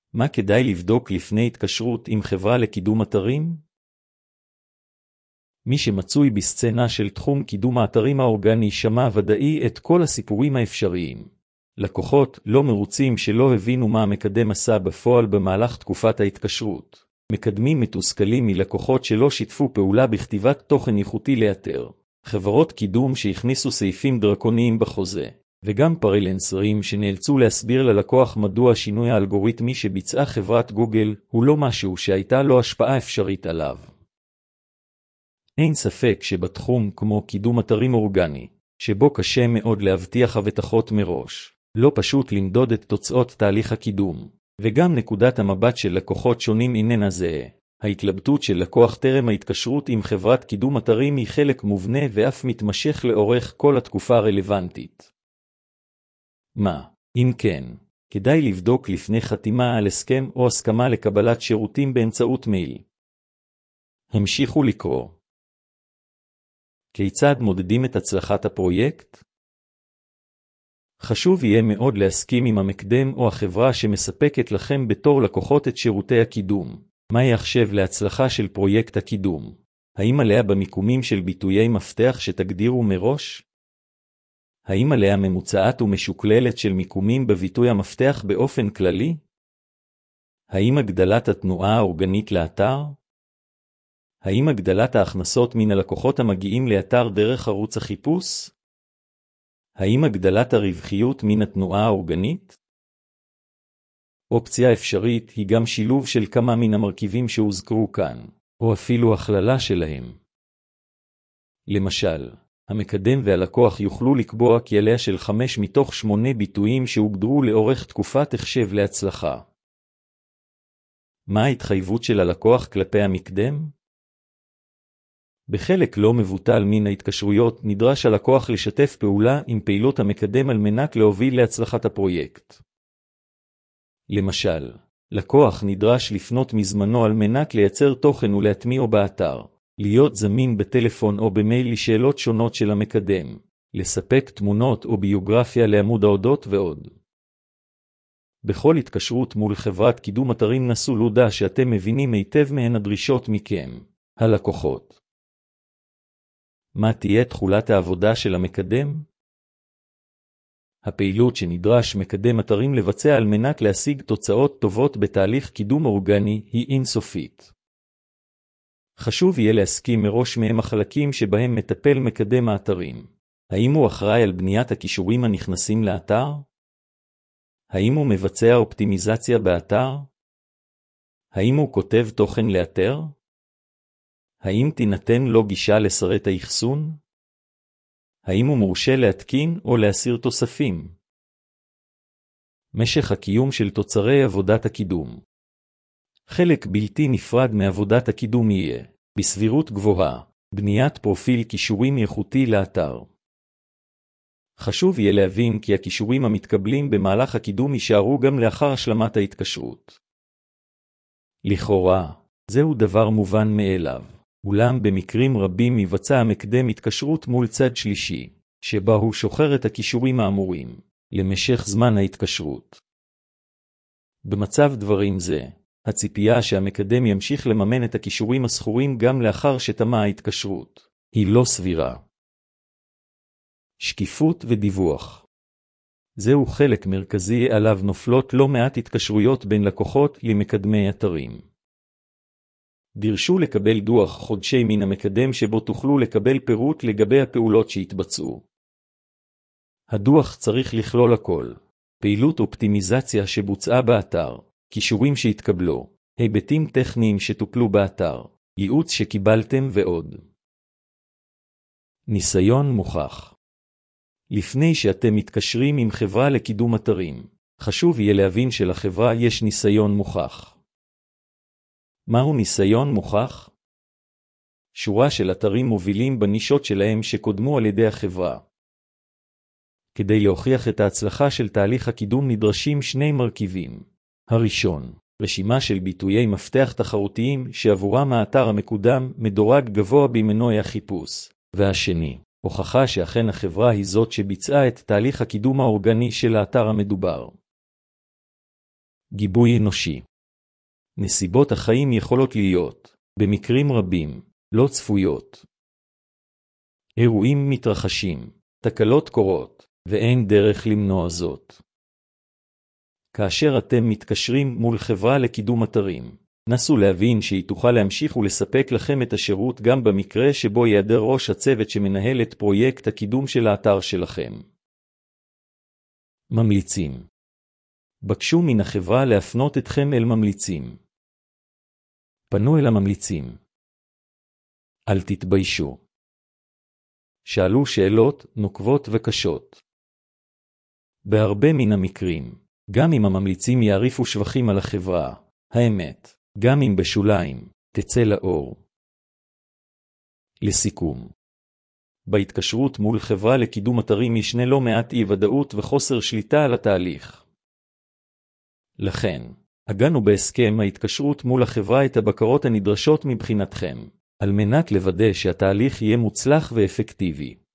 מה כדאי לבדוק לפני התקשרות עם חברה לקידום אתרים? מי שמצוי בסצנה של תחום קידום האתרים האורגני שמע ודאי את כל הסיפורים האפשריים. לקוחות לא מרוצים שלא הבינו מה המקדם עשה בפועל במהלך תקופת ההתקשרות. מקדמים מתוסכלים מלקוחות שלא שיתפו פעולה בכתיבת תוכן איכותי לאתר. חברות קידום שהכניסו סעיפים דרקוניים בחוזה. וגם פרילנסרים שנאלצו להסביר ללקוח מדוע שינוי האלגוריתמי שביצעה חברת גוגל הוא לא משהו שהייתה לו השפעה אפשרית עליו. אין ספק שבתחום כמו קידום אתרים אורגני, שבו קשה מאוד להבטיח הבטחות מראש, לא פשוט למדוד את תוצאות תהליך הקידום, וגם נקודת המבט של לקוחות שונים איננה זהה. ההתלבטות של לקוח טרם ההתקשרות עם חברת קידום אתרים היא חלק מובנה ואף מתמשך לאורך כל התקופה הרלוונטית. מה, אם כן, כדאי לבדוק לפני חתימה על הסכם או הסכמה לקבלת שירותים באמצעות מייל. המשיכו לקרוא. כיצד מודדים את הצלחת הפרויקט? חשוב יהיה מאוד להסכים עם המקדם או החברה שמספקת לכם בתור לקוחות את שירותי הקידום. מה יחשב להצלחה של פרויקט הקידום? האם עליה במיקומים של ביטויי מפתח שתגדירו מראש? האם עליה ממוצעת ומשוקללת של מיקומים בביטוי המפתח באופן כללי? האם הגדלת התנועה האורגנית לאתר? האם הגדלת ההכנסות מן הלקוחות המגיעים לאתר דרך ערוץ החיפוש? האם הגדלת הרווחיות מן התנועה האורגנית? אופציה אפשרית היא גם שילוב של כמה מן המרכיבים שהוזכרו כאן, או אפילו הכללה שלהם. למשל, המקדם והלקוח יוכלו לקבוע קהיליה של 5 מתוך 8 ביטויים שהוגדרו לאורך תקופת החשב להצלחה. מה ההתחייבות של הלקוח כלפי המקדם? בחלק לא מבוטל מן ההתקשרויות נדרש הלקוח לשתף פעולה עם פעילות המקדם על מנת להוביל להצלחת הפרויקט. למשל, לקוח נדרש לפנות מזמנו על מנת לייצר תוכן ולהטמיעו באתר, להיות זמין בטלפון או במייל לשאלות שונות של המקדם, לספק תמונות או ביוגרפיה לעמוד ההודות ועוד. בכל התקשרות מול חברת קידום אתרים נסו לודע שאתם מבינים היטב מהן הדרישות מכם, הלקוחות. מה תהיה תחולת העבודה של המקדם? הפעילות שנדרש מקדם אתרים לבצע על מנת להשיג תוצאות טובות בתהליך קידום אורגני היא אינסופית. חשוב יהיה להסכים מראש מהם החלקים שבהם מטפל מקדם האתרים. האם הוא אחראי על בניית הקישורים הנכנסים לאתר? האם הוא מבצע אופטימיזציה באתר? האם הוא כותב תוכן לאתר? האם תינתן לו גישה לסרט האחסון? האם הוא מורשה להתקין או להסיר תוספים? משך הקיום של תוצרי עבודת הקידום. חלק בלתי נפרד מעבודת הקידום יהיה, בסבירות גבוהה, בניית פרופיל קישורים איכותי לאתר. חשוב יהיה להבין כי הקישורים המתקבלים במהלך הקידום יישארו גם לאחר השלמת ההתקשרות. לכאורה, זהו דבר מובן מאליו. אולם במקרים רבים יבצע המקדם התקשרות מול צד שלישי, שבה הוא שוחר את הקישורים האמורים, למשך זמן ההתקשרות. במצב דברים זה, הציפייה שהמקדם ימשיך לממן את הקישורים הסחורים גם לאחר שתמה ההתקשרות, היא לא סבירה. שקיפות ודיווח. זהו חלק מרכזי עליו נופלות לא מעט התקשרויות בין לקוחות למקדמי אתרים. דרשו לקבל דוח חודשי מן המקדם שבו תוכלו לקבל פירוט לגבי הפעולות שהתבצעו. הדוח צריך לכלול הכל, פעילות אופטימיזציה שבוצעה באתר, קישורים שהתקבלו, היבטים טכניים שטופלו באתר, ייעוץ שקיבלתם ועוד. ניסיון מוכח. לפני שאתם מתקשרים עם חברה לקידום אתרים, חשוב יהיה להבין שלחברה יש ניסיון מוכח. מהו ניסיון מוכח? שורה של אתרים מובילים בנישות שלהם שקודמו על ידי החברה. כדי להוכיח את ההצלחה של תהליך הקידום נדרשים שני מרכיבים. הראשון, רשימה של ביטויי מפתח תחרותיים שעבורם האתר המקודם מדורג גבוה במנועי החיפוש. והשני, הוכחה שאכן החברה היא זאת שביצעה את תהליך הקידום האורגני של האתר המדובר. גיבוי אנושי. נסיבות החיים יכולות להיות, במקרים רבים, לא צפויות. אירועים מתרחשים, תקלות קורות, ואין דרך למנוע זאת. כאשר אתם מתקשרים מול חברה לקידום אתרים, נסו להבין שהיא תוכל להמשיך ולספק לכם את השירות גם במקרה שבו ייעדר ראש הצוות שמנהל את פרויקט הקידום של האתר שלכם. ממליצים. בקשו מן החברה להפנות אתכם אל ממליצים. פנו אל הממליצים. אל תתביישו. שאלו שאלות נוקבות וקשות. בהרבה מן המקרים, גם אם הממליצים יעריפו שבחים על החברה, האמת, גם אם בשוליים, תצא לאור. לסיכום, בהתקשרות מול חברה לקידום אתרים ישנה לא מעט אי-ודאות וחוסר שליטה על התהליך. לכן, הגענו בהסכם ההתקשרות מול החברה את הבקרות הנדרשות מבחינתכם, על מנת לוודא שהתהליך יהיה מוצלח ואפקטיבי.